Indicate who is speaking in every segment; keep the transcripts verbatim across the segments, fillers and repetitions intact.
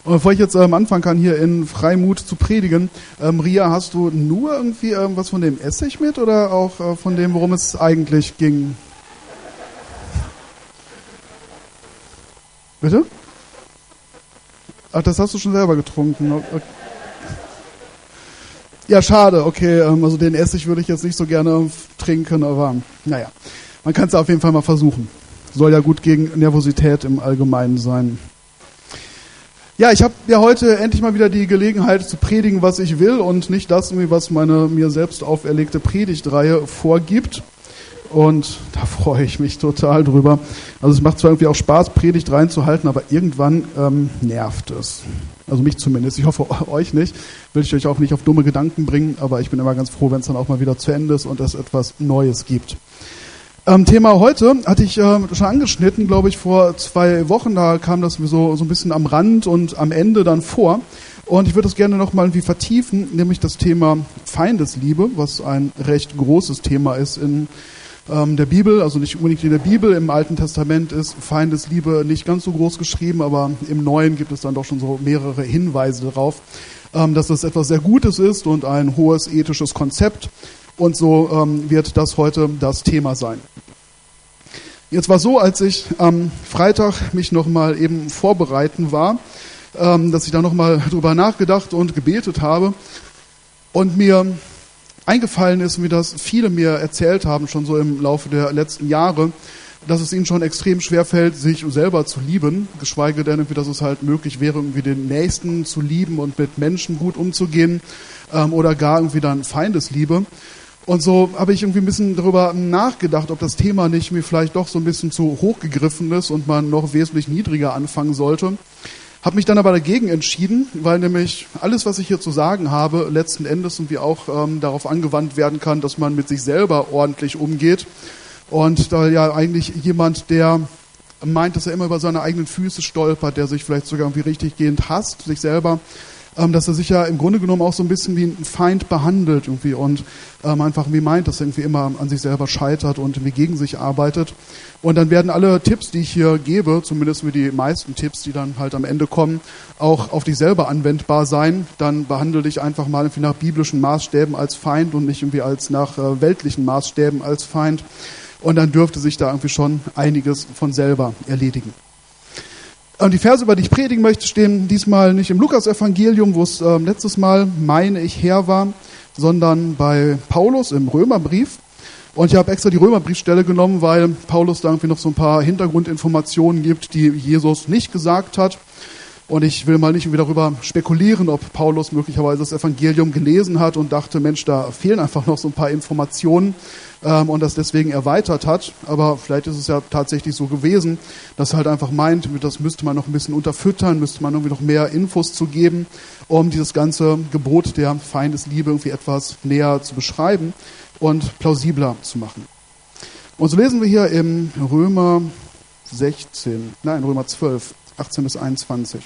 Speaker 1: Und bevor ich jetzt ähm, anfangen kann, hier in Freimut zu predigen, ähm, Ria, hast du nur irgendwie ähm, was von dem Essig mit oder auch äh, von dem, worum es eigentlich ging? Bitte? Ach, das hast du schon selber getrunken. Okay. Ja, schade, okay, ähm, also den Essig würde ich jetzt nicht so gerne trinken, aber naja, man kann es auf jeden Fall mal versuchen. Soll ja gut gegen Nervosität im Allgemeinen sein. Ja, ich habe ja heute endlich mal wieder die Gelegenheit zu predigen, was ich will und nicht das, was meine mir selbst auferlegte Predigtreihe vorgibt. Und da freue ich mich total drüber. Also es macht zwar irgendwie auch Spaß, Predigt reinzuhalten, aber irgendwann ähm, nervt es. Also mich zumindest. Ich hoffe, euch nicht. Will ich euch auch nicht auf dumme Gedanken bringen, aber ich bin immer ganz froh, wenn es dann auch mal wieder zu Ende ist und es etwas Neues gibt. Ähm, Thema heute hatte ich äh, schon angeschnitten, glaube ich, vor zwei Wochen. Da kam das so, so ein bisschen am Rand und am Ende dann vor. Und ich würde das gerne nochmal irgendwie vertiefen, nämlich das Thema Feindesliebe, was ein recht großes Thema ist in ähm, der Bibel. Also nicht unbedingt in der Bibel, im Alten Testament ist Feindesliebe nicht ganz so groß geschrieben, aber im Neuen gibt es dann doch schon so mehrere Hinweise darauf, ähm, dass das etwas sehr Gutes ist und ein hohes ethisches Konzept. Und so ähm, wird das heute das Thema sein. Jetzt war so, als ich am Freitag mich nochmal eben vorbereiten war, ähm, dass ich da nochmal drüber nachgedacht und gebetet habe und mir eingefallen ist, wie das viele mir erzählt haben, schon so im Laufe der letzten Jahre, dass es ihnen schon extrem schwerfällt, sich selber zu lieben, geschweige denn, dass es halt möglich wäre, irgendwie den Nächsten zu lieben und mit Menschen gut umzugehen ähm, oder gar irgendwie dann Feindesliebe. Und so habe ich irgendwie ein bisschen darüber nachgedacht, ob das Thema nicht mir vielleicht doch so ein bisschen zu hoch gegriffen ist und man noch wesentlich niedriger anfangen sollte. Habe mich dann aber dagegen entschieden, weil nämlich alles, was ich hier zu sagen habe, letzten Endes irgendwie auch ähm, darauf angewandt werden kann, dass man mit sich selber ordentlich umgeht. Und da ja eigentlich jemand, der meint, dass er immer über seine eigenen Füße stolpert, der sich vielleicht sogar irgendwie richtiggehend hasst, sich selber, ähm, dass er sich ja im Grunde genommen auch so ein bisschen wie ein Feind behandelt irgendwie und ähm, einfach irgendwie meint, dass er irgendwie immer an sich selber scheitert und irgendwie gegen sich arbeitet. Und dann werden alle Tipps, die ich hier gebe, zumindest wie die meisten Tipps, die dann halt am Ende kommen, auch auf dich selber anwendbar sein. Dann behandle dich einfach mal irgendwie nach biblischen Maßstäben als Feind und nicht irgendwie als nach äh, weltlichen Maßstäben als Feind. Und dann dürfte sich da irgendwie schon einiges von selber erledigen. Und die Verse, über die ich predigen möchte, stehen diesmal nicht im Lukas-Evangelium, wo es äh, letztes Mal, meine ich, her war, sondern bei Paulus im Römerbrief. Und ich habe extra die Römerbriefstelle genommen, weil Paulus da irgendwie noch so ein paar Hintergrundinformationen gibt, die Jesus nicht gesagt hat. Und ich will mal nicht irgendwie darüber spekulieren, ob Paulus möglicherweise das Evangelium gelesen hat und dachte, Mensch, da fehlen einfach noch so ein paar Informationen ähm, und das deswegen erweitert hat. Aber vielleicht ist es ja tatsächlich so gewesen, dass er halt einfach meint, das müsste man noch ein bisschen unterfüttern, müsste man irgendwie noch mehr Infos zu geben, um dieses ganze Gebot der Feindesliebe irgendwie etwas näher zu beschreiben und plausibler zu machen. Und so lesen wir hier im Römer sechzehn, nein, Römer zwölf, achtzehn bis einundzwanzig.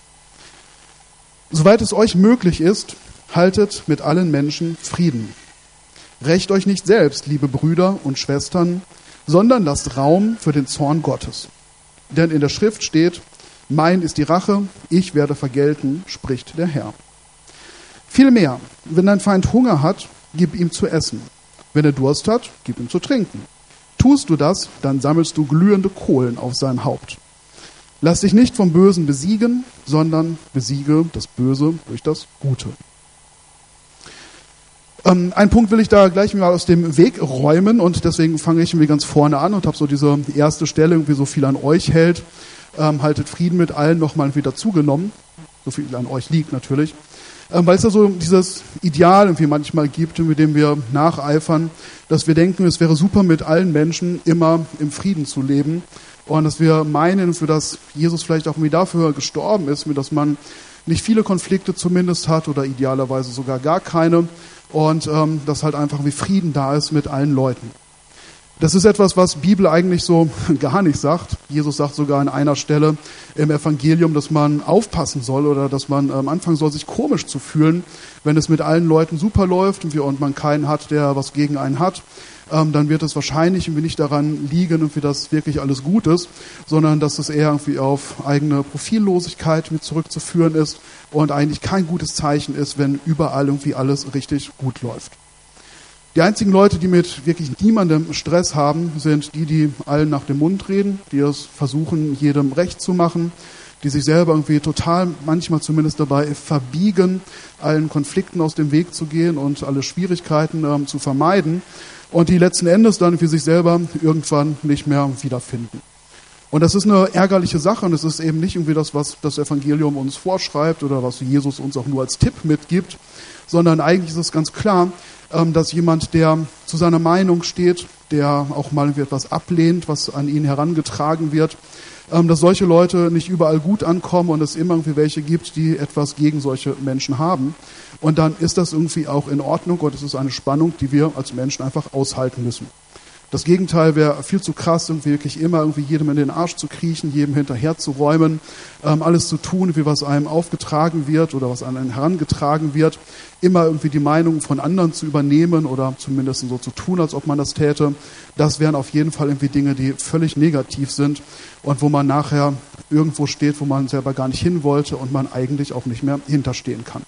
Speaker 1: Soweit es euch möglich ist, haltet mit allen Menschen Frieden. Rächt euch nicht selbst, liebe Brüder und Schwestern, sondern lasst Raum für den Zorn Gottes. Denn in der Schrift steht, mein ist die Rache, ich werde vergelten, spricht der Herr. Vielmehr, wenn dein Feind Hunger hat, gib ihm zu essen. Wenn er Durst hat, gib ihm zu trinken. Tust du das, dann sammelst du glühende Kohlen auf sein Haupt. Lass dich nicht vom Bösen besiegen, sondern besiege das Böse durch das Gute. Ähm, einen Punkt will ich da gleich mal aus dem Weg räumen und deswegen fange ich irgendwie ganz vorne an und habe so diese erste Stelle, irgendwie so viel an euch hält, ähm, haltet Frieden mit allen nochmal wieder zugenommen, so viel an euch liegt natürlich, ähm, weil es da so dieses Ideal irgendwie manchmal gibt, mit dem wir nacheifern, dass wir denken, es wäre super mit allen Menschen immer im Frieden zu leben. Und dass wir meinen, für das Jesus vielleicht auch irgendwie dafür gestorben ist, dass man nicht viele Konflikte zumindest hat oder idealerweise sogar gar keine. Und ähm, dass halt einfach wie Frieden da ist mit allen Leuten. Das ist etwas, was Bibel eigentlich so gar nicht sagt. Jesus sagt sogar an einer Stelle im Evangelium, dass man aufpassen soll oder dass man ähm, anfangen soll, sich komisch zu fühlen, wenn es mit allen Leuten super läuft und, wir, und man keinen hat, der was gegen einen hat. Ähm, dann wird es wahrscheinlich irgendwie nicht daran liegen, irgendwie, dass wirklich alles gut ist, sondern dass es eher irgendwie auf eigene Profillosigkeit mit zurückzuführen ist und eigentlich kein gutes Zeichen ist, wenn überall irgendwie alles richtig gut läuft. Die einzigen Leute, die mit wirklich niemandem Stress haben, sind die, die allen nach dem Mund reden, die es versuchen, jedem recht zu machen, die sich selber irgendwie total, manchmal zumindest dabei verbiegen, allen Konflikten aus dem Weg zu gehen und alle Schwierigkeiten ähm, zu vermeiden und die letzten Endes dann für sich selber irgendwann nicht mehr wiederfinden. Und das ist eine ärgerliche Sache und es ist eben nicht irgendwie das, was das Evangelium uns vorschreibt oder was Jesus uns auch nur als Tipp mitgibt, sondern eigentlich ist es ganz klar, dass jemand, der zu seiner Meinung steht, der auch mal etwas ablehnt, was an ihn herangetragen wird, dass solche Leute nicht überall gut ankommen und es immer irgendwie welche gibt, die etwas gegen solche Menschen haben. Und dann ist das irgendwie auch in Ordnung und es ist eine Spannung, die wir als Menschen einfach aushalten müssen. Das Gegenteil wäre viel zu krass, irgendwie wirklich immer irgendwie jedem in den Arsch zu kriechen, jedem hinterher zu räumen, ähm, alles zu tun, wie was einem aufgetragen wird oder was an einen herangetragen wird, immer irgendwie die Meinung von anderen zu übernehmen oder zumindest so zu tun, als ob man das täte. Das wären auf jeden Fall irgendwie Dinge, die völlig negativ sind und wo man nachher irgendwo steht, wo man selber gar nicht hin wollte und man eigentlich auch nicht mehr hinterstehen kann.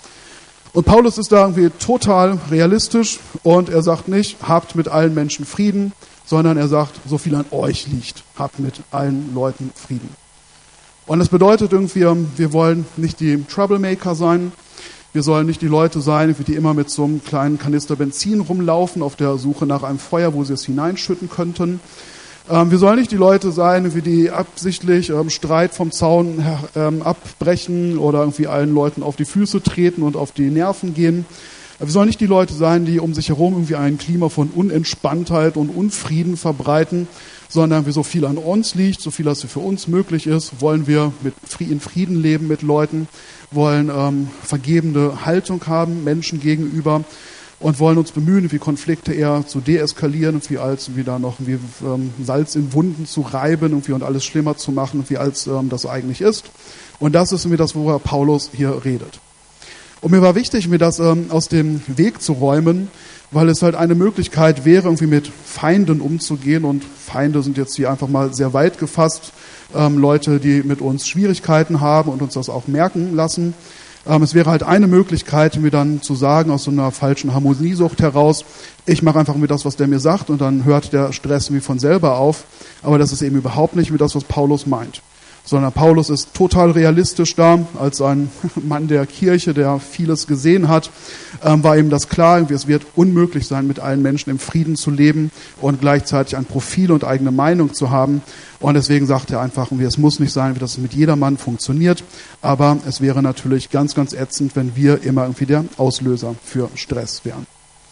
Speaker 1: Und Paulus ist da irgendwie total realistisch und er sagt nicht, habt mit allen Menschen Frieden, sondern er sagt, so viel an euch liegt, habt mit allen Leuten Frieden. Und das bedeutet irgendwie, wir wollen nicht die Troublemaker sein, wir sollen nicht die Leute sein, die immer mit so einem kleinen Kanister Benzin rumlaufen, auf der Suche nach einem Feuer, wo sie es hineinschütten könnten. Wir sollen nicht die Leute sein, wie die absichtlich ähm, Streit vom Zaun ähm, abbrechen oder irgendwie allen Leuten auf die Füße treten und auf die Nerven gehen. Wir sollen nicht die Leute sein, die um sich herum irgendwie ein Klima von Unentspanntheit und Unfrieden verbreiten, sondern wie so viel an uns liegt, so viel, als für uns möglich ist, wollen wir mit in Frieden leben mit Leuten, wollen ähm, vergebende Haltung haben Menschen gegenüber, und wollen uns bemühen, wie Konflikte eher zu deeskalieren, wie als wieder noch wie ähm, Salz in Wunden zu reiben und, wie, und alles schlimmer zu machen, wie als ähm, das eigentlich ist. Und das ist mir das, worüber Paulus hier redet. Und mir war wichtig, mir das ähm, aus dem Weg zu räumen, weil es halt eine Möglichkeit wäre, irgendwie mit Feinden umzugehen. Und Feinde sind jetzt hier einfach mal sehr weit gefasst. Ähm, Leute, die mit uns Schwierigkeiten haben und uns das auch merken lassen. Es wäre halt eine Möglichkeit, mir dann zu sagen, aus so einer falschen Harmoniesucht heraus, ich mache einfach mir das, was der mir sagt und dann hört der Stress wie von selber auf. Aber das ist eben überhaupt nicht mit das, was Paulus meint. Sondern Paulus ist total realistisch da, als ein Mann der Kirche, der vieles gesehen hat, ähm, war ihm das klar, es wird unmöglich sein, mit allen Menschen im Frieden zu leben und gleichzeitig ein Profil und eigene Meinung zu haben. Und deswegen sagt er einfach, es muss nicht sein, dass es mit jedermann funktioniert, aber es wäre natürlich ganz, ganz ätzend, wenn wir immer irgendwie der Auslöser für Stress wären.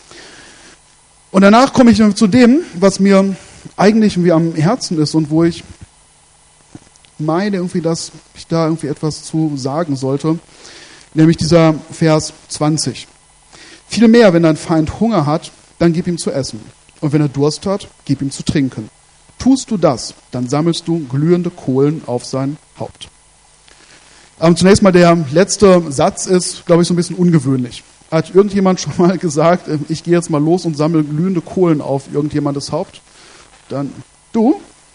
Speaker 1: Und danach komme ich zu dem, was mir eigentlich irgendwie am Herzen ist und wo ich meine irgendwie, dass ich da irgendwie etwas zu sagen sollte, nämlich dieser Vers zwanzig. Vielmehr, wenn dein Feind Hunger hat, dann gib ihm zu essen. Und wenn er Durst hat, gib ihm zu trinken. Tust du das, dann sammelst du glühende Kohlen auf sein Haupt. Ähm, zunächst mal der letzte Satz ist, glaube ich, so ein bisschen ungewöhnlich. Hat irgendjemand schon mal gesagt, äh, ich gehe jetzt mal los und sammle glühende Kohlen auf irgendjemandes Haupt? Dann du?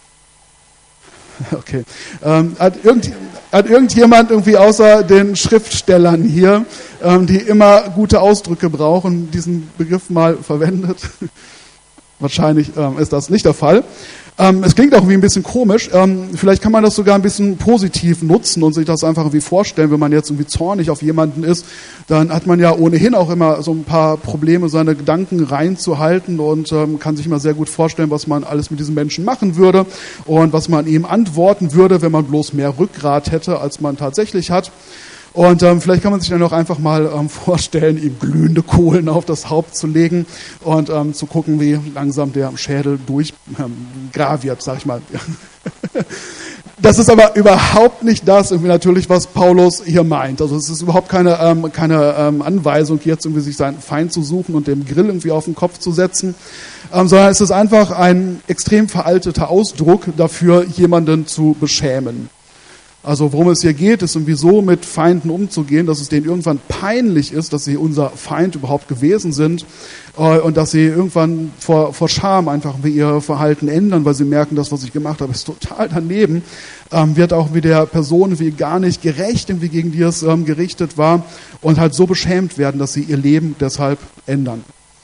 Speaker 1: Okay. Ähm, hat, irgend, hat irgendjemand irgendwie außer den Schriftstellern hier, ähm, die immer gute Ausdrücke brauchen, diesen Begriff mal verwendet? Wahrscheinlich ähm, ist das nicht der Fall. Ähm, es klingt auch irgendwie ein bisschen komisch. Ähm, vielleicht kann man das sogar ein bisschen positiv nutzen und sich das einfach irgendwie vorstellen. Wenn man jetzt irgendwie zornig auf jemanden ist, dann hat man ja ohnehin auch immer so ein paar Probleme, seine Gedanken reinzuhalten und ähm, kann sich immer sehr gut vorstellen, was man alles mit diesem Menschen machen würde und was man ihm antworten würde, wenn man bloß mehr Rückgrat hätte, als man tatsächlich hat. Und ähm, vielleicht kann man sich dann auch einfach mal ähm, vorstellen, ihm glühende Kohlen auf das Haupt zu legen und ähm, zu gucken, wie langsam der Schädel durchgraviert, ähm, sag ich mal. Das ist aber überhaupt nicht das, irgendwie natürlich, was Paulus hier meint. Also es ist überhaupt keine, ähm, keine ähm, Anweisung, jetzt irgendwie sich seinen Feind zu suchen und dem Grill irgendwie auf den Kopf zu setzen, ähm, sondern es ist einfach ein extrem veralteter Ausdruck dafür, jemanden zu beschämen. Also worum es hier geht, ist irgendwie so mit Feinden umzugehen, dass es denen irgendwann peinlich ist, dass sie unser Feind überhaupt gewesen sind äh, und dass sie irgendwann vor, vor Scham einfach ihr Verhalten ändern, weil sie merken, das, was ich gemacht habe, ist total daneben, ähm, wird auch wie der Person wie gar nicht gerecht, irgendwie gegen die es ähm, gerichtet war und halt so beschämt werden, dass sie ihr Leben deshalb ändern.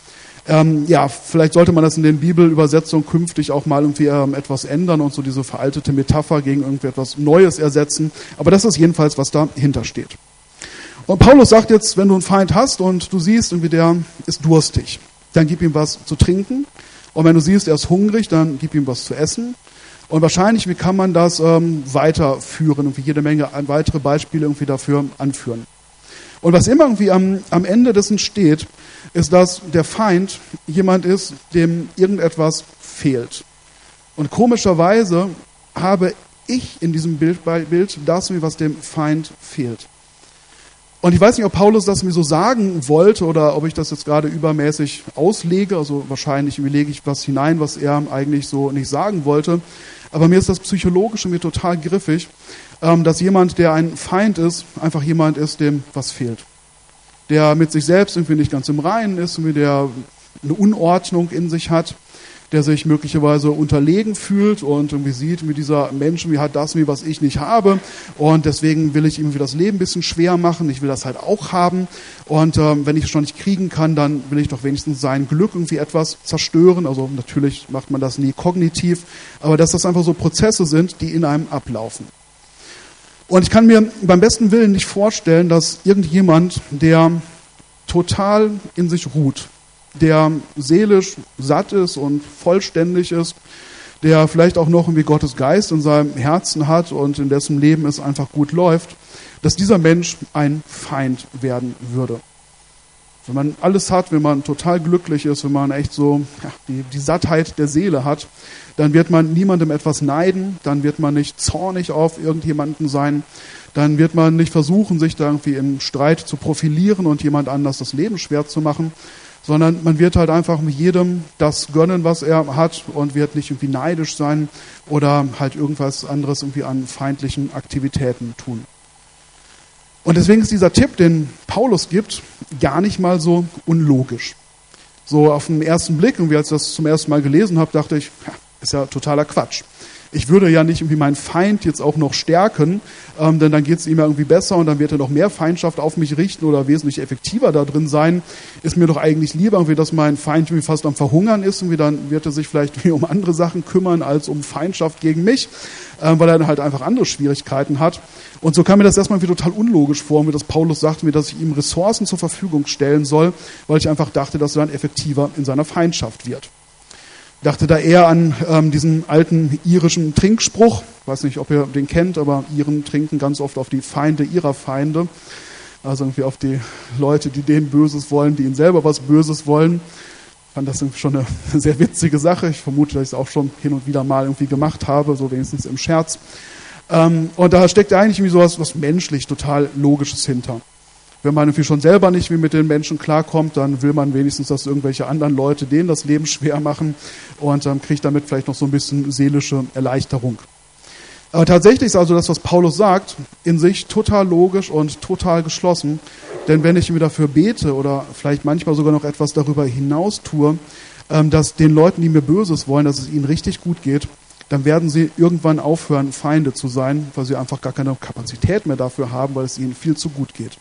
Speaker 1: Ähm, ja, vielleicht sollte man das in den Bibelübersetzungen künftig auch mal irgendwie ähm, etwas ändern und so diese veraltete Metapher gegen irgendwie etwas Neues ersetzen. Aber das ist jedenfalls, was dahinter steht. Und Paulus sagt jetzt, wenn du einen Feind hast und du siehst, irgendwie der ist durstig, dann gib ihm was zu trinken. Und wenn du siehst, er ist hungrig, dann gib ihm was zu essen. Und wahrscheinlich, wie kann man das ähm, weiterführen? Irgendwie jede Menge weitere Beispiele irgendwie dafür anführen. Und was immer irgendwie am, am Ende dessen steht, ist, dass der Feind jemand ist, dem irgendetwas fehlt. Und komischerweise habe ich in diesem Bild, Bild das, was dem Feind fehlt. Und ich weiß nicht, ob Paulus das mir so sagen wollte oder ob ich das jetzt gerade übermäßig auslege. Also wahrscheinlich lege ich was hinein, was er eigentlich so nicht sagen wollte. Aber mir ist das Psychologische mir total griffig, dass jemand, der ein Feind ist, einfach jemand ist, dem was fehlt. Der mit sich selbst irgendwie nicht ganz im Reinen ist, der eine Unordnung in sich hat, der sich möglicherweise unterlegen fühlt und irgendwie sieht, wie dieser Mensch wie hat das, wie was ich nicht habe und deswegen will ich ihm das Leben ein bisschen schwer machen, ich will das halt auch haben und ähm, wenn ich es schon nicht kriegen kann, dann will ich doch wenigstens sein Glück irgendwie etwas zerstören, also natürlich macht man das nie kognitiv, aber dass das einfach so Prozesse sind, die in einem ablaufen. Und ich kann mir beim besten Willen nicht vorstellen, dass irgendjemand, der total in sich ruht, der seelisch satt ist und vollständig ist, der vielleicht auch noch irgendwie Gottes Geist in seinem Herzen hat und in dessen Leben es einfach gut läuft, dass dieser Mensch ein Feind werden würde. Wenn man alles hat, wenn man total glücklich ist, wenn man echt so ja, die, die Sattheit der Seele hat, dann wird man niemandem etwas neiden, dann wird man nicht zornig auf irgendjemanden sein, dann wird man nicht versuchen, sich da irgendwie im Streit zu profilieren und jemand anders das Leben schwer zu machen, sondern man wird halt einfach mit jedem das gönnen, was er hat und wird nicht irgendwie neidisch sein oder halt irgendwas anderes irgendwie an feindlichen Aktivitäten tun. Und deswegen ist dieser Tipp, den Paulus gibt, gar nicht mal so unlogisch. So auf den ersten Blick, und als ich das zum ersten Mal gelesen habe, dachte ich, ja, ist ja totaler Quatsch. Ich würde ja nicht irgendwie meinen Feind jetzt auch noch stärken, ähm, denn dann geht es ihm ja irgendwie besser und dann wird er noch mehr Feindschaft auf mich richten oder wesentlich effektiver da drin sein. Ist mir doch eigentlich lieber, irgendwie, dass mein Feind irgendwie fast am Verhungern ist und dann wird er sich vielleicht irgendwie um andere Sachen kümmern als um Feindschaft gegen mich, ähm, weil er dann halt einfach andere Schwierigkeiten hat. Und so kam mir das erstmal wie total unlogisch vor, wie das Paulus sagte mir, dass ich ihm Ressourcen zur Verfügung stellen soll, weil ich einfach dachte, dass er dann effektiver in seiner Feindschaft wird. Ich dachte da eher an ähm, diesen alten irischen Trinkspruch. Ich weiß nicht, ob ihr den kennt, aber Iren trinken ganz oft auf die Feinde ihrer Feinde. Also irgendwie auf die Leute, die denen Böses wollen, die ihnen selber was Böses wollen. Ich fand das irgendwie schon eine sehr witzige Sache. Ich vermute, dass ich es auch schon hin und wieder mal irgendwie gemacht habe, so wenigstens im Scherz. Ähm, und da steckt eigentlich irgendwie sowas was menschlich total Logisches hinter. Wenn man irgendwie schon selber nicht wie mit den Menschen klarkommt, dann will man wenigstens, dass irgendwelche anderen Leute denen das Leben schwer machen und ähm, kriegt damit vielleicht noch so ein bisschen seelische Erleichterung. Aber tatsächlich ist also das, was Paulus sagt, in sich total logisch und total geschlossen. Denn wenn ich mir dafür bete oder vielleicht manchmal sogar noch etwas darüber hinaus tue, ähm, dass den Leuten, die mir Böses wollen, dass es ihnen richtig gut geht, dann werden sie irgendwann aufhören, Feinde zu sein, weil sie einfach gar keine Kapazität mehr dafür haben, weil es ihnen viel zu gut geht.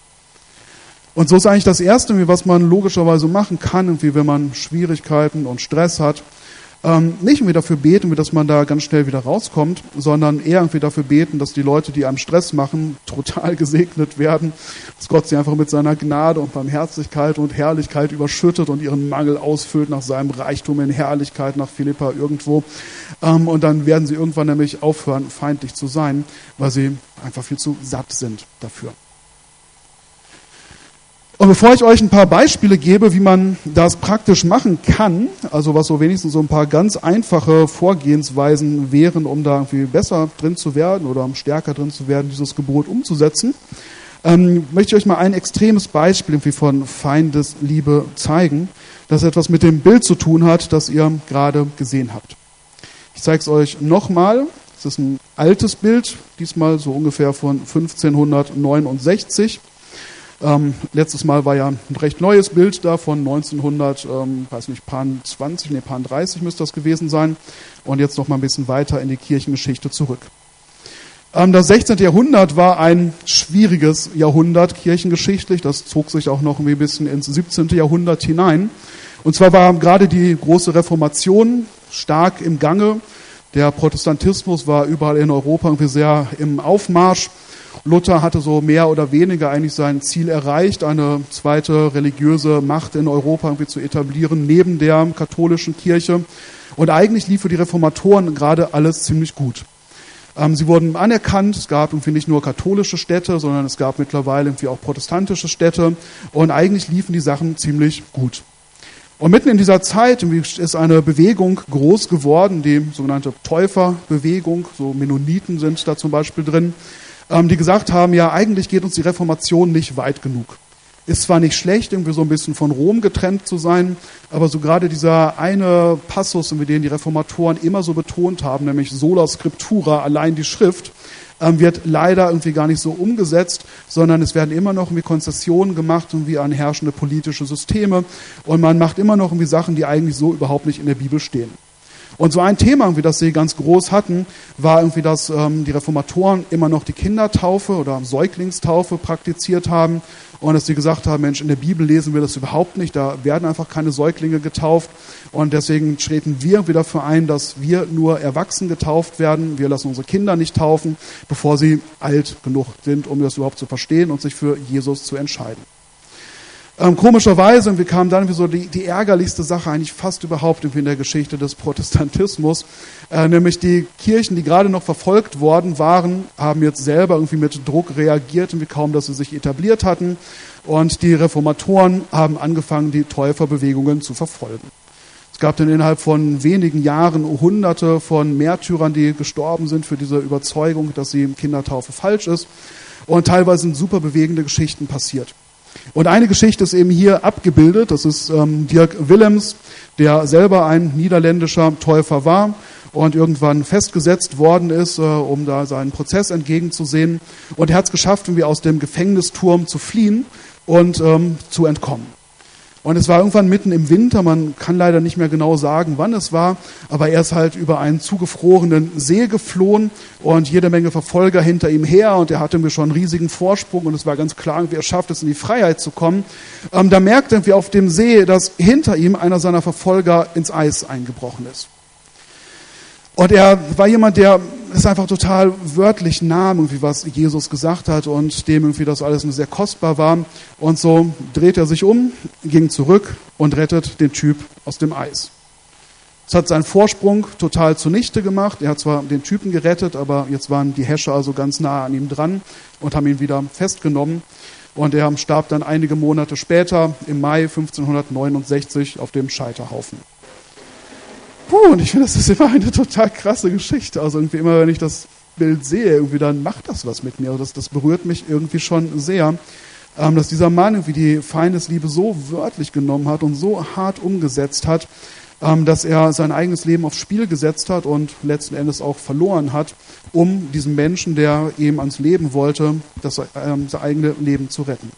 Speaker 1: Und so ist eigentlich das Erste, was man logischerweise machen kann, irgendwie, wenn man Schwierigkeiten und Stress hat, ähm, nicht irgendwie dafür beten, dass man da ganz schnell wieder rauskommt, sondern eher irgendwie dafür beten, dass die Leute, die einem Stress machen, total gesegnet werden, dass Gott sie einfach mit seiner Gnade und Barmherzigkeit und Herrlichkeit überschüttet und ihren Mangel ausfüllt nach seinem Reichtum in Herrlichkeit, nach Philippa irgendwo. Ähm, und dann werden sie irgendwann nämlich aufhören, feindlich zu sein, weil sie einfach viel zu satt sind dafür. Und bevor ich euch ein paar Beispiele gebe, wie man das praktisch machen kann, also was so wenigstens so ein paar ganz einfache Vorgehensweisen wären, um da irgendwie besser drin zu werden oder um stärker drin zu werden, dieses Gebot umzusetzen, ähm, möchte ich euch mal ein extremes Beispiel irgendwie von Feindesliebe zeigen, das etwas mit dem Bild zu tun hat, das ihr gerade gesehen habt. Ich zeige es euch nochmal. Es ist ein altes Bild, diesmal so ungefähr von fünfzehnhundertneunundsechzig. Ähm, letztes Mal war ja ein recht neues Bild da von neunzehnhundert, ähm, weiß nicht, Pan zwanzig, nee, Pan dreißig müsste das gewesen sein. Und jetzt noch mal ein bisschen weiter in die Kirchengeschichte zurück. Ähm, das sechzehnte. Jahrhundert war ein schwieriges Jahrhundert kirchengeschichtlich. Das zog sich auch noch ein bisschen ins siebzehnte. Jahrhundert hinein. Und zwar war gerade die große Reformation stark im Gange. Der Protestantismus war überall in Europa irgendwie sehr im Aufmarsch. Luther hatte so mehr oder weniger eigentlich sein Ziel erreicht, eine zweite religiöse Macht in Europa irgendwie zu etablieren, neben der katholischen Kirche. Und eigentlich lief für die Reformatoren gerade alles ziemlich gut. Ähm, sie wurden anerkannt, es gab irgendwie nicht nur katholische Städte, sondern es gab mittlerweile irgendwie auch protestantische Städte. Und eigentlich liefen die Sachen ziemlich gut. Und mitten in dieser Zeit ist eine Bewegung groß geworden, die sogenannte Täuferbewegung, so Mennoniten sind da zum Beispiel drin, die gesagt haben, ja, eigentlich geht uns die Reformation nicht weit genug. Ist zwar nicht schlecht, irgendwie so ein bisschen von Rom getrennt zu sein, aber so gerade dieser eine Passus, mit dem die Reformatoren immer so betont haben, nämlich sola scriptura, allein die Schrift, wird leider irgendwie gar nicht so umgesetzt, sondern es werden immer noch irgendwie Konzessionen gemacht irgendwie an herrschende politische Systeme und man macht immer noch irgendwie Sachen, die eigentlich so überhaupt nicht in der Bibel stehen. Und so ein Thema, irgendwie, das sie ganz groß hatten, war irgendwie, dass ähm, die Reformatoren immer noch die Kindertaufe oder Säuglingstaufe praktiziert haben und dass sie gesagt haben, Mensch, in der Bibel lesen wir das überhaupt nicht, da werden einfach keine Säuglinge getauft und deswegen treten wir wieder dafür ein, dass wir nur erwachsen getauft werden. Wir lassen unsere Kinder nicht taufen, bevor sie alt genug sind, um das überhaupt zu verstehen und sich für Jesus zu entscheiden. Ähm, komischerweise, wir kamen dann wie so die, die ärgerlichste Sache eigentlich fast überhaupt in der Geschichte des Protestantismus, äh, nämlich die Kirchen, die gerade noch verfolgt worden waren, haben jetzt selber irgendwie mit Druck reagiert, wie kaum, dass sie sich etabliert hatten. Und die Reformatoren haben angefangen, die Täuferbewegungen zu verfolgen. Es gab dann innerhalb von wenigen Jahren Hunderte von Märtyrern, die gestorben sind für diese Überzeugung, dass die Kindertaufe falsch ist. Und teilweise sind super bewegende Geschichten passiert. Und eine Geschichte ist eben hier abgebildet, das ist ähm, Dirk Willems, der selber ein niederländischer Täufer war und irgendwann festgesetzt worden ist, äh, um da seinen Prozess entgegenzusehen. Und er hat es geschafft, irgendwie aus dem Gefängnisturm zu fliehen und ähm, zu entkommen. Und es war irgendwann mitten im Winter, man kann leider nicht mehr genau sagen, wann es war, aber er ist halt über einen zugefrorenen See geflohen und jede Menge Verfolger hinter ihm her und er hatte mir schon einen riesigen Vorsprung und es war ganz klar, wie er schafft es, in die Freiheit zu kommen. Ähm, da merkte er, wie auf dem See, dass hinter ihm einer seiner Verfolger ins Eis eingebrochen ist. Und er war jemand, der es einfach total wörtlich nahm, irgendwie was Jesus gesagt hat und dem irgendwie das alles sehr kostbar war. Und so dreht er sich um, ging zurück und rettet den Typ aus dem Eis. Es hat seinen Vorsprung total zunichte gemacht. Er hat zwar den Typen gerettet, aber jetzt waren die Häscher also ganz nah an ihm dran und haben ihn wieder festgenommen. Und er starb dann einige Monate später, im Mai fünfzehnhundertneunundsechzig, auf dem Scheiterhaufen. Puh, und ich finde, das ist immer eine total krasse Geschichte. Also irgendwie immer, wenn ich das Bild sehe, irgendwie dann macht das was mit mir. Also das, das berührt mich irgendwie schon sehr, ähm, dass dieser Mann irgendwie die Feindesliebe so wörtlich genommen hat und so hart umgesetzt hat, ähm, dass er sein eigenes Leben aufs Spiel gesetzt hat und letzten Endes auch verloren hat, um diesen Menschen, der ihm ans Leben wollte, das ähm, sein eigenes Leben zu retten.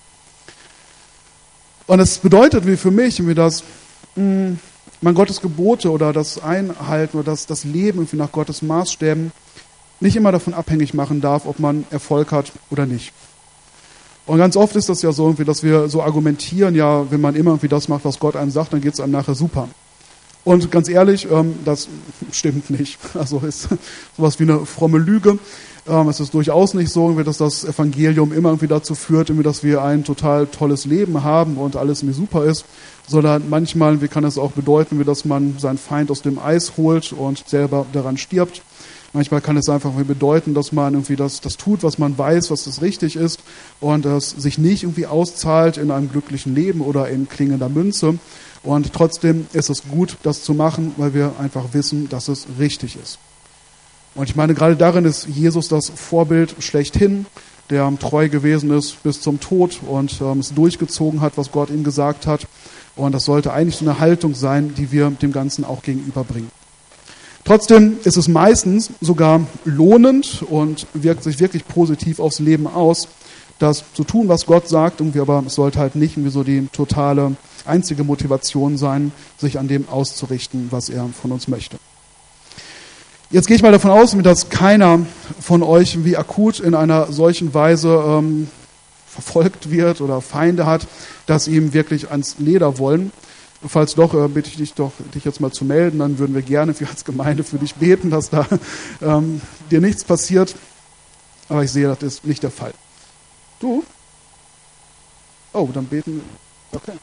Speaker 1: Und es bedeutet wie für mich, irgendwie das mh, man Gottes Gebote oder das Einhalten oder das, das Leben irgendwie nach Gottes Maßstäben nicht immer davon abhängig machen darf, ob man Erfolg hat oder nicht. Und ganz oft ist das ja so, irgendwie, dass wir so argumentieren, ja, wenn man immer irgendwie das macht, was Gott einem sagt, dann geht es einem nachher super. Und ganz ehrlich, ähm, das stimmt nicht. Also ist sowas wie eine fromme Lüge. Ähm, es ist durchaus nicht so, dass das Evangelium immer irgendwie dazu führt, dass wir ein total tolles Leben haben und alles irgendwie super ist, sondern manchmal wie kann es auch bedeuten, dass man seinen Feind aus dem Eis holt und selber daran stirbt. Manchmal kann es einfach bedeuten, dass man irgendwie das, das tut, was man weiß, was das richtig ist und es sich nicht irgendwie auszahlt in einem glücklichen Leben oder in klingender Münze. Und trotzdem ist es gut, das zu machen, weil wir einfach wissen, dass es richtig ist. Und ich meine, gerade darin ist Jesus das Vorbild schlechthin, der treu gewesen ist bis zum Tod und ähm, es durchgezogen hat, was Gott ihm gesagt hat. Und das sollte eigentlich so eine Haltung sein, die wir dem Ganzen auch gegenüberbringen. Trotzdem ist es meistens sogar lohnend und wirkt sich wirklich positiv aufs Leben aus, das zu tun, was Gott sagt, irgendwie, aber es sollte halt nicht irgendwie so die totale, einzige Motivation sein, sich an dem auszurichten, was er von uns möchte. Jetzt gehe ich mal davon aus, dass keiner von euch irgendwie akut in einer solchen Weise ähm, verfolgt wird oder Feinde hat, dass ihm wirklich ans Leder wollen. Falls doch, äh, bitte ich dich doch, dich jetzt mal zu melden, dann würden wir gerne für als Gemeinde für dich beten, dass da ähm, dir nichts passiert. Aber ich sehe, das ist nicht der Fall. Du? Oh, dann beten wir. Okay.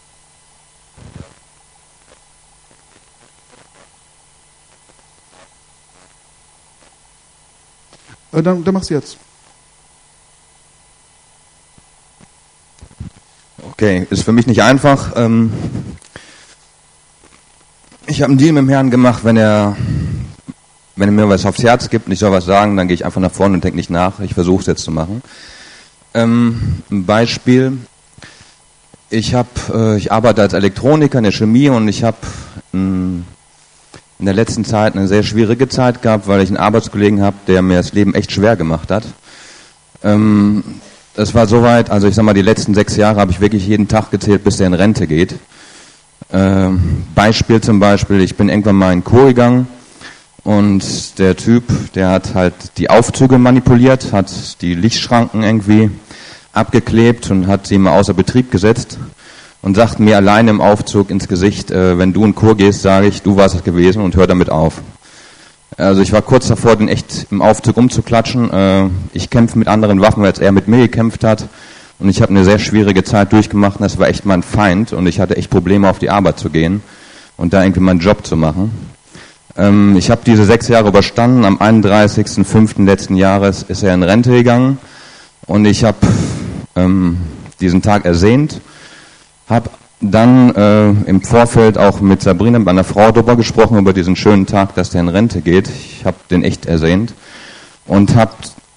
Speaker 1: Äh, dann, dann mach's jetzt.
Speaker 2: Okay, ist für mich nicht einfach. Ähm, ich habe einen Deal mit dem Herrn gemacht, wenn er, wenn er mir was aufs Herz gibt und ich soll was sagen, dann gehe ich einfach nach vorne und denke nicht nach. Ich versuche es jetzt zu machen. Ähm, ein Beispiel. Ich habe, äh, ich arbeite als Elektroniker in der Chemie und ich habe in der letzten Zeit eine sehr schwierige Zeit gehabt, weil ich einen Arbeitskollegen habe, der mir das Leben echt schwer gemacht hat. Ähm, das war soweit, also ich sag mal, die letzten sechs Jahre habe ich wirklich jeden Tag gezählt, bis der in Rente geht. Ähm, Beispiel zum Beispiel, ich bin irgendwann mal in den Chor gegangen und der Typ, der hat halt die Aufzüge manipuliert, hat die Lichtschranken irgendwie abgeklebt und hat sie mal außer Betrieb gesetzt und sagt mir alleine im Aufzug ins Gesicht, äh, wenn du in den Chor gehst, sage ich, du warst es gewesen und hör damit auf. Also ich war kurz davor, den echt im Aufzug umzuklatschen. Äh, ich kämpfe mit anderen Waffen, als er mit mir gekämpft hat. Und ich habe eine sehr schwierige Zeit durchgemacht und das war echt mein Feind und ich hatte echt Probleme, auf die Arbeit zu gehen und da irgendwie meinen Job zu machen. Ähm, ich habe diese sechs Jahre überstanden. Am einunddreißigsten fünften letzten Jahres ist er in Rente gegangen und ich habe ähm, diesen Tag ersehnt, habe dann äh, im Vorfeld auch mit Sabrina, meiner Frau, darüber gesprochen, über diesen schönen Tag, dass der in Rente geht. Ich habe den echt ersehnt und habe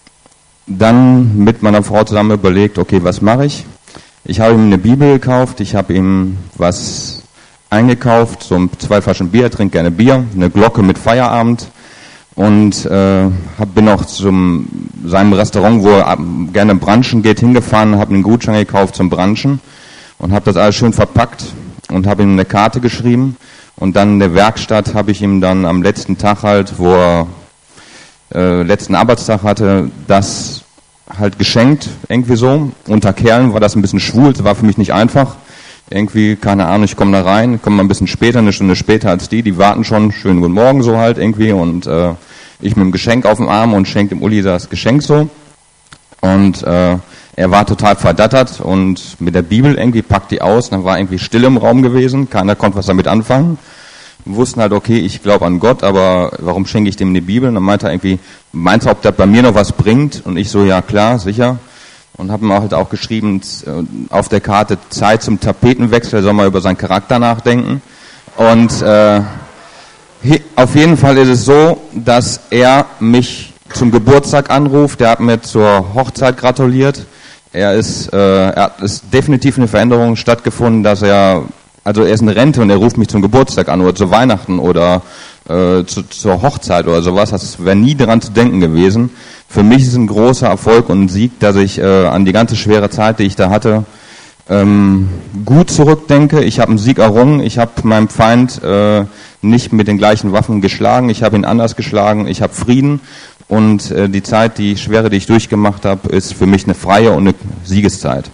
Speaker 2: dann mit meiner Frau zusammen überlegt, okay, was mache ich? Ich habe ihm eine Bibel gekauft, ich habe ihm was eingekauft, so zwei Flaschen Bier, er trinkt gerne Bier, eine Glocke mit Feierabend und äh, hab, bin auch zum seinem Restaurant, wo er gerne brunchen geht, hingefahren, habe einen Gutschein gekauft zum Brunchen und habe das alles schön verpackt und habe ihm eine Karte geschrieben und dann in der Werkstatt habe ich ihm dann am letzten Tag halt, wo er äh, letzten Arbeitstag hatte, das halt geschenkt, irgendwie so. Unter Kerlen war das ein bisschen schwul, das war für mich nicht einfach. Irgendwie, keine Ahnung, ich komme da rein, komme mal ein bisschen später, eine Stunde später als die, die warten schon, schönen guten Morgen so halt irgendwie und äh, ich mit dem Geschenk auf dem Arm und schenke dem Uli das Geschenk so und äh, er war total verdattert und mit der Bibel irgendwie packt die aus, dann war irgendwie Stille im Raum gewesen, keiner konnte was damit anfangen. Wir wussten halt, okay, ich glaube an Gott, aber warum schenke ich dem eine Bibel? Und dann meinte er irgendwie, meinst du, ob das bei mir noch was bringt? Und ich so, ja klar, sicher. Und habe ihm halt auch geschrieben, auf der Karte Zeit zum Tapetenwechsel, soll mal über seinen Charakter nachdenken. Und äh, auf jeden Fall ist es so, dass er mich zum Geburtstag anruft, der hat mir zur Hochzeit gratuliert. Er ist, äh, er hat ist definitiv eine Veränderung stattgefunden, dass er Also er ist in Rente und er ruft mich zum Geburtstag an oder zu Weihnachten oder äh, zu, zur Hochzeit oder sowas. Das wäre nie daran zu denken gewesen. Für mich ist es ein großer Erfolg und ein Sieg, dass ich äh, an die ganze schwere Zeit, die ich da hatte, ähm, gut zurückdenke. Ich habe einen Sieg errungen. Ich habe meinem Feind äh, nicht mit den gleichen Waffen geschlagen. Ich habe ihn anders geschlagen. Ich habe Frieden. Und äh, die Zeit, die schwere, die ich durchgemacht habe, ist für mich eine freie und eine Siegeszeit.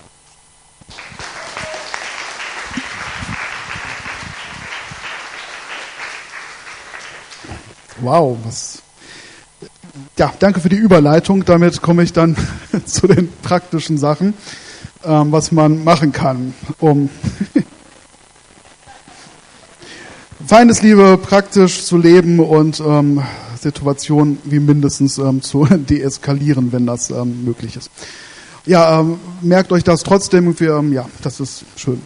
Speaker 1: Wow, was. Ja, danke für die Überleitung. Damit komme ich dann zu den praktischen Sachen, ähm, was man machen kann, um Feindesliebe praktisch zu leben und ähm, Situation wie mindestens ähm, zu deeskalieren, wenn das ähm, möglich ist. Ja, ähm, merkt euch das trotzdem, wir, ähm, ja, das ist schön.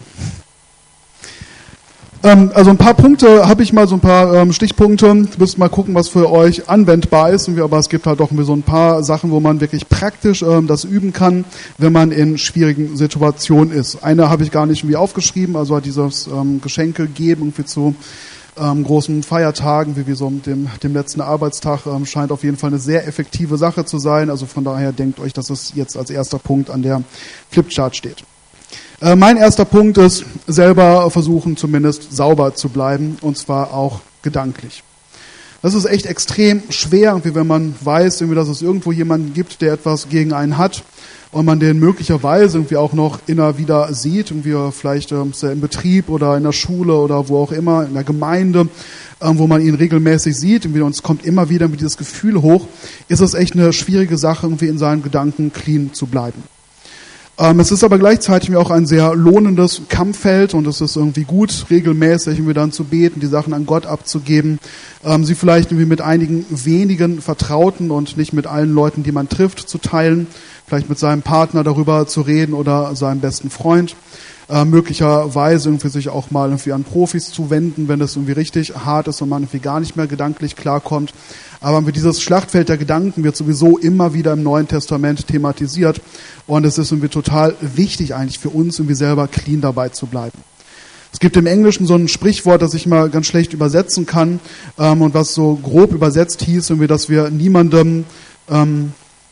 Speaker 1: Ähm, also ein paar Punkte habe ich mal, so ein paar ähm, Stichpunkte. Ihr müsst mal gucken, was für euch anwendbar ist. Aber es gibt halt auch so ein paar Sachen, wo man wirklich praktisch ähm, das üben kann, wenn man in schwierigen Situationen ist. Eine habe ich gar nicht irgendwie aufgeschrieben, also dieses ähm, Geschenke geben irgendwie zu ähm, großen Feiertagen, wie wir so dem, dem letzten Arbeitstag, ähm, scheint auf jeden Fall eine sehr effektive Sache zu sein. Also von daher denkt euch, dass es jetzt als erster Punkt an der Flipchart steht. Mein erster Punkt ist, selber versuchen zumindest sauber zu bleiben, und zwar auch gedanklich. Das ist echt extrem schwer, irgendwie, wenn man weiß, irgendwie, dass es irgendwo jemanden gibt, der etwas gegen einen hat und man den möglicherweise irgendwie auch noch immer wieder sieht, irgendwie vielleicht ähm, im Betrieb oder in der Schule oder wo auch immer, in der Gemeinde, ähm, wo man ihn regelmäßig sieht, irgendwie, und es kommt immer wieder mit dieses Gefühl hoch, ist es echt eine schwierige Sache, irgendwie in seinen Gedanken clean zu bleiben. Ähm, es ist aber gleichzeitig auch ein sehr lohnendes Kampffeld, und es ist irgendwie gut, regelmäßig irgendwie dann zu beten, die Sachen an Gott abzugeben, ähm, sie vielleicht irgendwie mit einigen wenigen Vertrauten und nicht mit allen Leuten, die man trifft, zu teilen, vielleicht mit seinem Partner darüber zu reden oder seinem besten Freund, äh, möglicherweise irgendwie sich auch mal irgendwie an Profis zu wenden, wenn es irgendwie richtig hart ist und man irgendwie gar nicht mehr gedanklich klarkommt. Aber dieses Schlachtfeld der Gedanken wird sowieso immer wieder im Neuen Testament thematisiert. Und es ist irgendwie total wichtig eigentlich für uns, irgendwie selber clean dabei zu bleiben. Es gibt im Englischen so ein Sprichwort, das ich mal ganz schlecht übersetzen kann, ähm, und was so grob übersetzt hieß, irgendwie, dass wir niemandem ähm,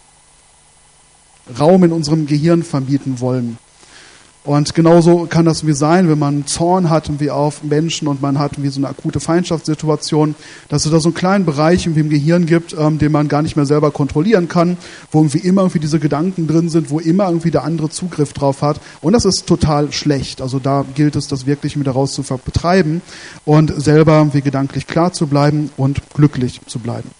Speaker 1: Raum in unserem Gehirn vermieten wollen. Und genauso kann das wie sein, wenn man Zorn hat wie auf Menschen und man hat wie so eine akute Feindschaftssituation, dass es da so einen kleinen Bereich irgendwie im Gehirn gibt, ähm, den man gar nicht mehr selber kontrollieren kann, wo irgendwie immer irgendwie diese Gedanken drin sind, wo immer irgendwie der andere Zugriff drauf hat. Und das ist total schlecht. Also da gilt es, das wirklich wieder raus zu betreiben und selber irgendwie gedanklich klar zu bleiben und glücklich zu bleiben.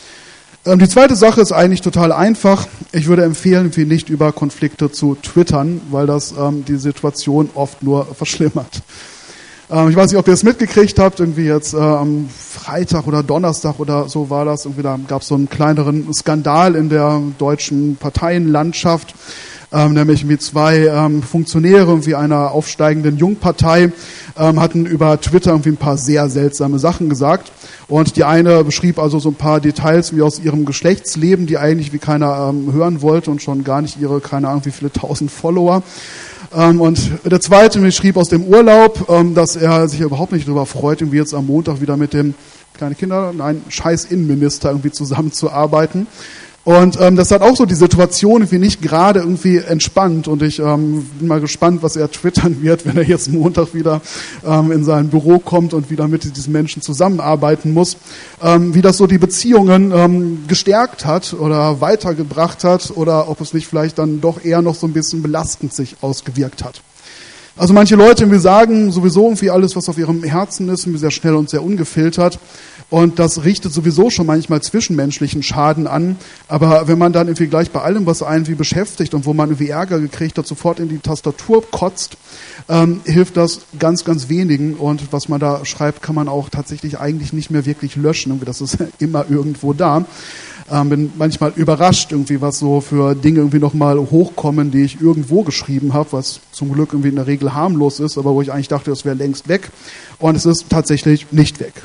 Speaker 1: Die zweite Sache ist eigentlich total einfach. Ich würde empfehlen, irgendwie nicht über Konflikte zu twittern, weil das ähm, die Situation oft nur verschlimmert. Ähm, ich weiß nicht, ob ihr es mitgekriegt habt, irgendwie jetzt äh, am Freitag oder Donnerstag oder so war das, irgendwie da gab es so einen kleineren Skandal in der deutschen Parteienlandschaft. Ähm, nämlich wie zwei ähm, Funktionäre irgendwie einer aufsteigenden Jungpartei ähm, hatten über Twitter irgendwie ein paar sehr seltsame Sachen gesagt. Und die eine beschrieb also so ein paar Details wie aus ihrem Geschlechtsleben, die eigentlich wie keiner ähm, hören wollte und schon gar nicht ihre, keine Ahnung, wie viele tausend Follower. Ähm, und der zweite beschrieb aus dem Urlaub, ähm, dass er sich überhaupt nicht darüber freut, irgendwie jetzt am Montag wieder mit dem kleine Kinder, nein, scheiß Innenminister irgendwie zusammenzuarbeiten. Und ähm, das hat auch so die Situation irgendwie nicht gerade irgendwie entspannt. Und ich ähm, bin mal gespannt, was er twittern wird, wenn er jetzt Montag wieder ähm, in sein Büro kommt und wieder mit diesen Menschen zusammenarbeiten muss. Ähm, wie das so die Beziehungen ähm, gestärkt hat oder weitergebracht hat oder ob es nicht vielleicht dann doch eher noch so ein bisschen belastend sich ausgewirkt hat. Also manche Leute irgendwie sagen sowieso irgendwie alles, was auf ihrem Herzen ist, irgendwie sehr schnell und sehr ungefiltert. Und das richtet sowieso schon manchmal zwischenmenschlichen Schaden an. Aber wenn man dann irgendwie gleich bei allem, was einen wie beschäftigt und wo man irgendwie Ärger gekriegt hat, sofort in die Tastatur kotzt, ähm, hilft das ganz, ganz wenigen. Und was man da schreibt, kann man auch tatsächlich eigentlich nicht mehr wirklich löschen. Irgendwie, das ist immer irgendwo da. Ähm, bin manchmal überrascht, irgendwie, was so für Dinge irgendwie nochmal hochkommen, die ich irgendwo geschrieben habe, was zum Glück irgendwie in der Regel harmlos ist, aber wo ich eigentlich dachte, das wäre längst weg. Und es ist tatsächlich nicht weg.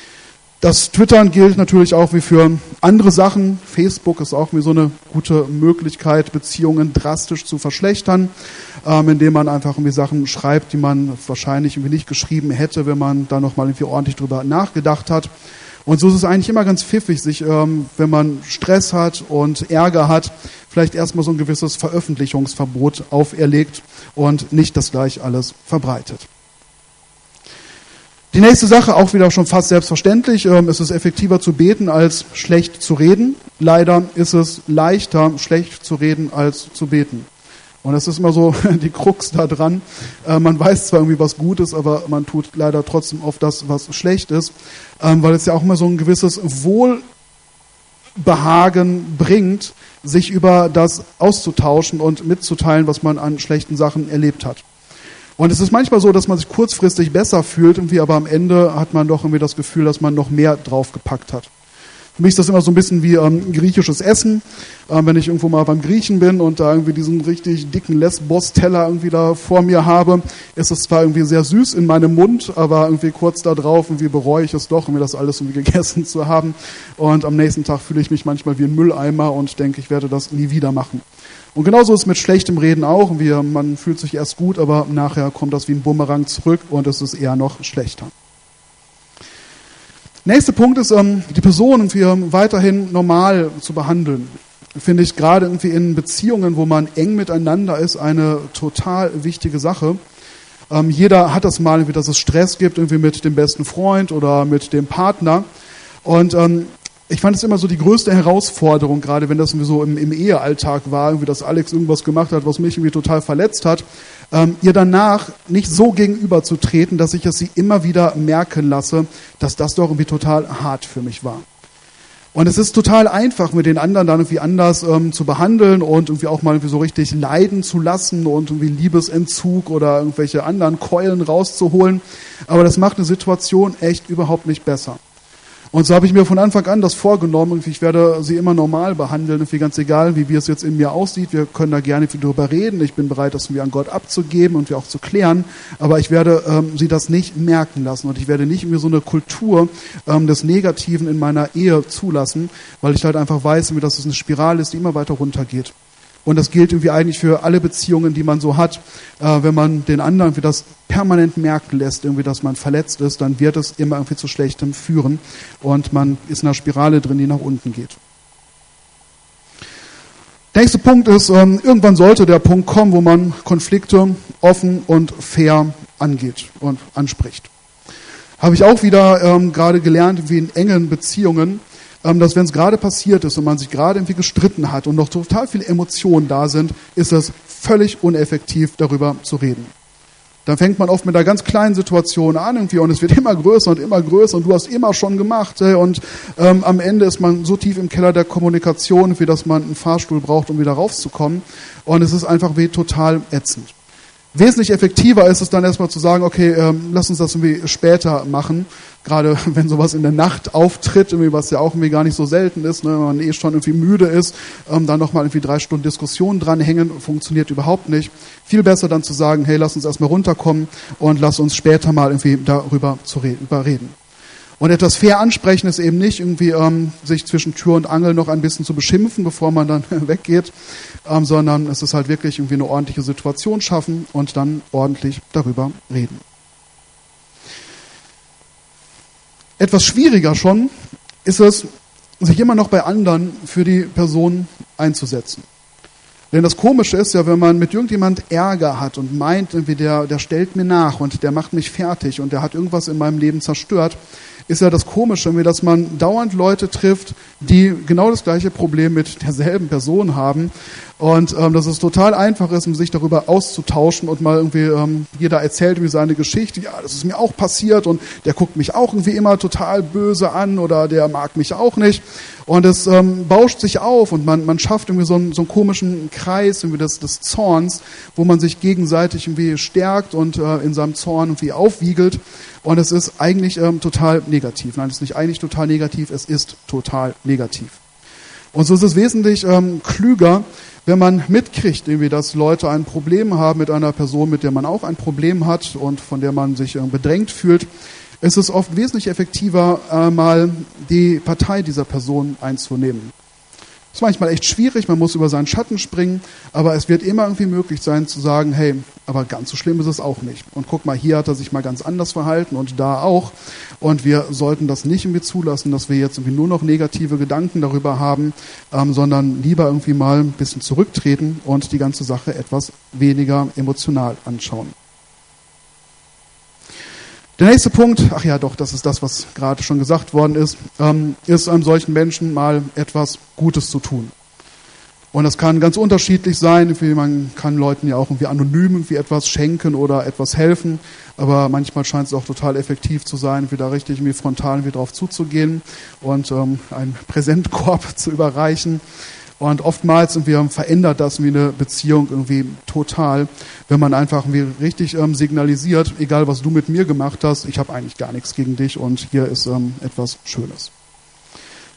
Speaker 1: Das Twittern gilt natürlich auch wie für andere Sachen. Facebook ist auch wie so eine gute Möglichkeit, Beziehungen drastisch zu verschlechtern, ähm, indem man einfach irgendwie Sachen schreibt, die man wahrscheinlich irgendwie nicht geschrieben hätte, wenn man da nochmal irgendwie ordentlich drüber nachgedacht hat. Und so ist es eigentlich immer ganz pfiffig, sich, ähm, wenn man Stress hat und Ärger hat, vielleicht erstmal so ein gewisses Veröffentlichungsverbot auferlegt und nicht das gleich alles verbreitet. Die nächste Sache, auch wieder schon fast selbstverständlich, ähm, es ist effektiver zu beten, als schlecht zu reden. Leider ist es leichter, schlecht zu reden, als zu beten. Und das ist immer so die Krux da dran. Äh, man weiß zwar irgendwie, was gut ist, aber man tut leider trotzdem oft das, was schlecht ist, ähm, weil es ja auch immer so ein gewisses Wohlbehagen bringt, sich über das auszutauschen und mitzuteilen, was man an schlechten Sachen erlebt hat. Und es ist manchmal so, dass man sich kurzfristig besser fühlt, irgendwie, aber am Ende hat man doch irgendwie das Gefühl, dass man noch mehr draufgepackt hat. Für mich ist das immer so ein bisschen wie ähm, griechisches Essen. Ähm, wenn ich irgendwo mal beim Griechen bin und da irgendwie diesen richtig dicken Lesbos-Teller irgendwie da vor mir habe, ist es zwar irgendwie sehr süß in meinem Mund, aber irgendwie kurz da drauf irgendwie bereue ich es doch, mir das alles irgendwie gegessen zu haben. Und am nächsten Tag fühle ich mich manchmal wie ein Mülleimer und denke, ich werde das nie wieder machen. Und genauso ist es mit schlechtem Reden auch. Wie, man fühlt sich erst gut, aber nachher kommt das wie ein Bumerang zurück und es ist eher noch schlechter. Nächster Punkt ist, ähm, die Person irgendwie weiterhin normal zu behandeln. Finde ich gerade irgendwie in Beziehungen, wo man eng miteinander ist, eine total wichtige Sache. Ähm, jeder hat das mal, irgendwie, dass es Stress gibt, irgendwie mit dem besten Freund oder mit dem Partner. Und ähm, ich fand es immer so die größte Herausforderung, gerade wenn das irgendwie so im, im Ehealltag war, irgendwie, dass Alex irgendwas gemacht hat, was mich irgendwie total verletzt hat, ähm, ihr danach nicht so gegenüberzutreten, dass ich es sie immer wieder merken lasse, dass das doch irgendwie total hart für mich war. Und es ist total einfach, mit den anderen dann irgendwie anders ähm, zu behandeln und irgendwie auch mal irgendwie so richtig leiden zu lassen und irgendwie Liebesentzug oder irgendwelche anderen Keulen rauszuholen. Aber das macht eine Situation echt überhaupt nicht besser. Und so habe ich mir von Anfang an das vorgenommen, ich werde sie immer normal behandeln, irgendwie ganz egal, wie es jetzt in mir aussieht. Wir können da gerne darüber reden. Ich bin bereit, das irgendwie an Gott abzugeben und wir auch zu klären. Aber ich werde ähm, sie das nicht merken lassen und ich werde nicht irgendwie so eine Kultur ähm, des Negativen in meiner Ehe zulassen, weil ich halt einfach weiß, dass es eine Spirale ist, die immer weiter runtergeht. Und das gilt irgendwie eigentlich für alle Beziehungen, die man so hat. Äh, wenn man den anderen irgendwie das permanent merken lässt, irgendwie, dass man verletzt ist, dann wird es immer irgendwie zu Schlechtem führen. Und man ist in einer Spirale drin, die nach unten geht. Der nächste Punkt ist, ähm, irgendwann sollte der Punkt kommen, wo man Konflikte offen und fair angeht und anspricht. Habe ich auch wieder ähm, gerade gelernt, wie in engen Beziehungen, dass wenn es gerade passiert ist und man sich gerade irgendwie gestritten hat und noch total viele Emotionen da sind, ist es völlig uneffektiv, darüber zu reden. Dann fängt man oft mit einer ganz kleinen Situation an irgendwie und es wird immer größer und immer größer und du hast immer schon gemacht ey, und ähm, am Ende ist man so tief im Keller der Kommunikation, wie dass man einen Fahrstuhl braucht, um wieder raufzukommen und es ist einfach wie total ätzend. Wesentlich effektiver ist es dann erstmal zu sagen, okay, ähm, lass uns das irgendwie später machen. Gerade wenn sowas in der Nacht auftritt, irgendwie, was ja auch irgendwie gar nicht so selten ist, ne, wenn man eh schon irgendwie müde ist, ähm, dann nochmal irgendwie drei Stunden Diskussion dranhängen, funktioniert überhaupt nicht. Viel besser dann zu sagen, hey, lass uns erstmal runterkommen und lass uns später mal irgendwie darüber zu reden, überreden. Und etwas fair ansprechen ist eben nicht irgendwie ähm, sich zwischen Tür und Angel noch ein bisschen zu beschimpfen, bevor man dann weggeht, ähm, sondern es ist halt wirklich irgendwie eine ordentliche Situation schaffen und dann ordentlich darüber reden. Etwas schwieriger schon ist es, sich immer noch bei anderen für die Person einzusetzen. Denn das Komische ist ja, wenn man mit irgendjemand Ärger hat und meint, irgendwie der, der stellt mir nach und der macht mich fertig und der hat irgendwas in meinem Leben zerstört, ist ja das Komische, dass man dauernd Leute trifft, die genau das gleiche Problem mit derselben Person haben und ähm, dass es total einfach ist, um sich darüber auszutauschen und mal irgendwie, ähm, jeder erzählt irgendwie seine Geschichte, ja, das ist mir auch passiert und der guckt mich auch irgendwie immer total böse an oder der mag mich auch nicht und es ähm, bauscht sich auf und man, man schafft irgendwie so einen, so einen komischen Kreis irgendwie des, des Zorns, wo man sich gegenseitig irgendwie stärkt und äh, in seinem Zorn irgendwie aufwiegelt. Und es ist eigentlich ähm, total negativ. Nein, es ist nicht eigentlich total negativ, es ist total negativ. Und so ist es wesentlich ähm, klüger, wenn man mitkriegt, irgendwie, dass Leute ein Problem haben mit einer Person, mit der man auch ein Problem hat und von der man sich äh, bedrängt fühlt, ist es oft wesentlich effektiver, äh, mal die Partei dieser Person einzunehmen. Das ist manchmal echt schwierig, man muss über seinen Schatten springen, aber es wird immer irgendwie möglich sein zu sagen, hey, aber ganz so schlimm ist es auch nicht. Und guck mal, hier hat er sich mal ganz anders verhalten und da auch. Und wir sollten das nicht irgendwie zulassen, dass wir jetzt irgendwie nur noch negative Gedanken darüber haben, ähm, sondern lieber irgendwie mal ein bisschen zurücktreten und die ganze Sache etwas weniger emotional anschauen. Der nächste Punkt, ach ja doch, das ist das, was gerade schon gesagt worden ist, ähm, ist einem solchen Menschen mal etwas Gutes zu tun. Und das kann ganz unterschiedlich sein, man kann Leuten ja auch irgendwie anonym irgendwie etwas schenken oder etwas helfen, aber manchmal scheint es auch total effektiv zu sein, wieder richtig irgendwie frontal irgendwie drauf zuzugehen und ähm, einen Präsentkorb zu überreichen. Und oftmals irgendwie verändert das irgendwie eine Beziehung irgendwie total, wenn man einfach irgendwie richtig ähm, signalisiert, egal was du mit mir gemacht hast, ich habe eigentlich gar nichts gegen dich und hier ist ähm, etwas Schönes.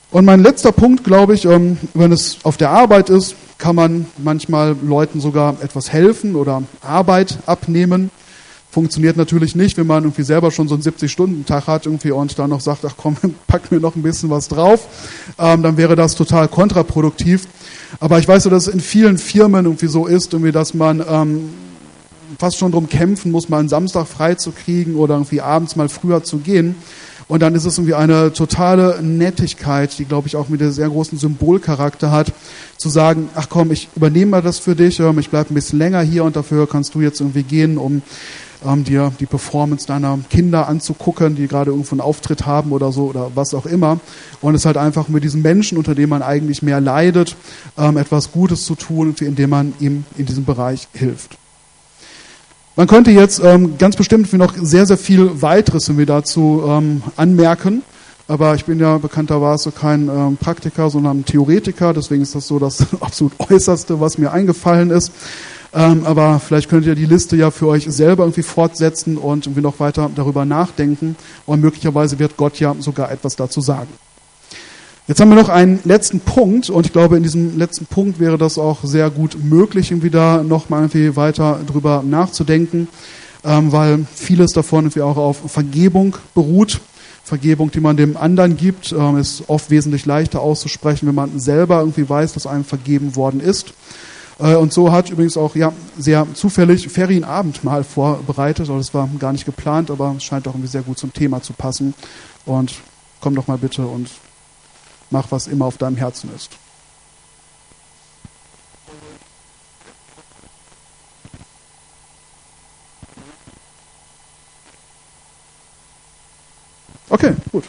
Speaker 1: Und mein letzter Punkt, glaube ich, wenn es auf der Arbeit ist, kann man manchmal Leuten sogar etwas helfen oder Arbeit abnehmen. Funktioniert natürlich nicht, wenn man irgendwie selber schon so einen siebzig-Stunden-Tag hat irgendwie und dann noch sagt, ach komm, pack mir noch ein bisschen was drauf. Ähm, dann wäre das total kontraproduktiv. Aber ich weiß so, dass es in vielen Firmen irgendwie so ist, irgendwie, dass man ähm, fast schon drum kämpfen muss, mal einen Samstag frei zu kriegen oder irgendwie abends mal früher zu gehen. Und dann ist es irgendwie eine totale Nettigkeit, die, glaube ich, auch mit einem sehr großen Symbolcharakter hat, zu sagen, ach komm, ich übernehme mal das für dich, ich bleibe ein bisschen länger hier und dafür kannst du jetzt irgendwie gehen, um ähm, dir die Performance deiner Kinder anzugucken, die gerade irgendwo einen Auftritt haben oder so oder was auch immer. Und es halt einfach mit diesen Menschen, unter denen man eigentlich mehr leidet, ähm, etwas Gutes zu tun, indem man ihm in diesem Bereich hilft. Man könnte jetzt ähm, ganz bestimmt noch sehr, sehr viel weiteres irgendwie dazu ähm, anmerken, aber ich bin ja bekannterweise kein ähm, Praktiker, sondern Theoretiker, deswegen ist das so das absolut Äußerste, was mir eingefallen ist. Ähm, aber vielleicht könnt ihr die Liste ja für euch selber irgendwie fortsetzen und irgendwie noch weiter darüber nachdenken und möglicherweise wird Gott ja sogar etwas dazu sagen. Jetzt haben wir noch einen letzten Punkt und ich glaube, in diesem letzten Punkt wäre das auch sehr gut möglich, irgendwie da noch mal irgendwie weiter drüber nachzudenken, ähm, weil vieles davon irgendwie auch auf Vergebung beruht. Vergebung, die man dem anderen gibt, ähm, ist oft wesentlich leichter auszusprechen, wenn man selber irgendwie weiß, dass einem vergeben worden ist. Äh, und so hat übrigens auch ja sehr zufällig Ferry ein Abendmahl vorbereitet, also das war gar nicht geplant, aber es scheint auch irgendwie sehr gut zum Thema zu passen. Und komm doch mal bitte und mach, was immer auf deinem Herzen ist. Okay, gut.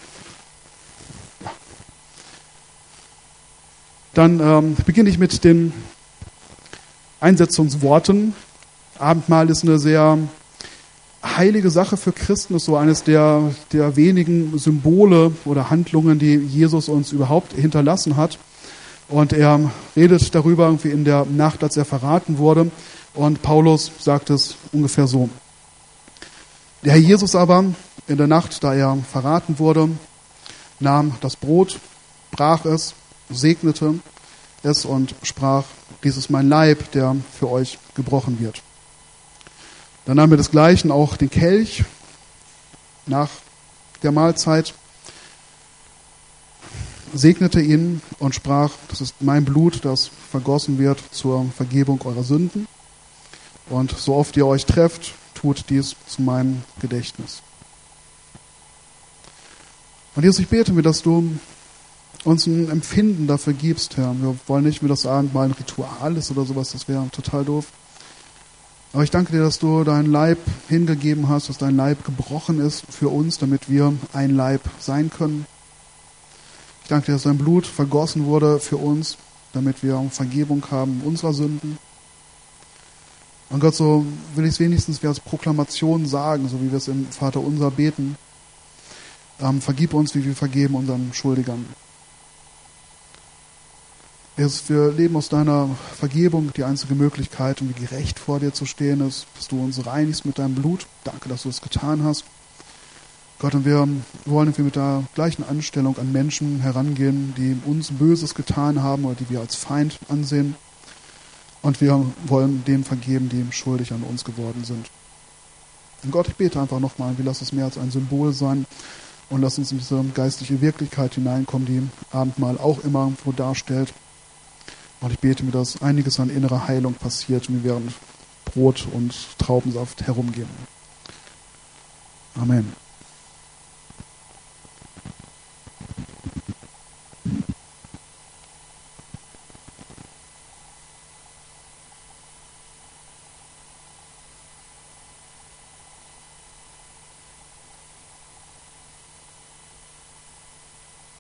Speaker 1: Dann ähm, beginne ich mit den Einsetzungsworten. Abendmahl ist eine sehr heilige Sache für Christen, ist so eines der, der wenigen Symbole oder Handlungen, die Jesus uns überhaupt hinterlassen hat. Und er redet darüber irgendwie in der Nacht, als er verraten wurde. Und Paulus sagt es ungefähr so. Der Herr Jesus aber in der Nacht, da er verraten wurde, nahm das Brot, brach es, segnete es und sprach, dies ist mein Leib, der für euch gebrochen wird. Dann nahm er desgleichen auch den Kelch nach der Mahlzeit, segnete ihn und sprach, das ist mein Blut, das vergossen wird zur Vergebung eurer Sünden. Und so oft ihr euch trefft, tut dies zu meinem Gedächtnis. Und Jesus, ich bete mir, dass du uns ein Empfinden dafür gibst, Herr. Wir wollen nicht, wie das Abendmahl ein Ritual ist oder sowas, das wäre total doof. Aber ich danke dir, dass du deinen Leib hingegeben hast, dass dein Leib gebrochen ist für uns, damit wir ein Leib sein können. Ich danke dir, dass dein Blut vergossen wurde für uns, damit wir Vergebung haben unserer Sünden. Und Gott, so will ich es wenigstens wie als Proklamation sagen, so wie wir es im Vaterunser beten. Ähm, vergib uns, wie wir vergeben unseren Schuldigern. Jesus, wir leben aus deiner Vergebung, die einzige Möglichkeit, um gerecht vor dir zu stehen ist, dass du uns reinigst mit deinem Blut. Danke, dass du es getan hast. Gott, und wir wollen irgendwie mit der gleichen Anstellung an Menschen herangehen, die uns Böses getan haben oder die wir als Feind ansehen. Und wir wollen denen vergeben, die schuldig an uns geworden sind. Und Gott, ich bete einfach nochmal, wir lassen es mehr als ein Symbol sein und lass uns in diese geistliche Wirklichkeit hineinkommen, die Abendmahl auch immer irgendwo darstellt. Und ich bete mir, dass einiges an innerer Heilung passiert, und wir während Brot und Traubensaft herumgehen. Amen.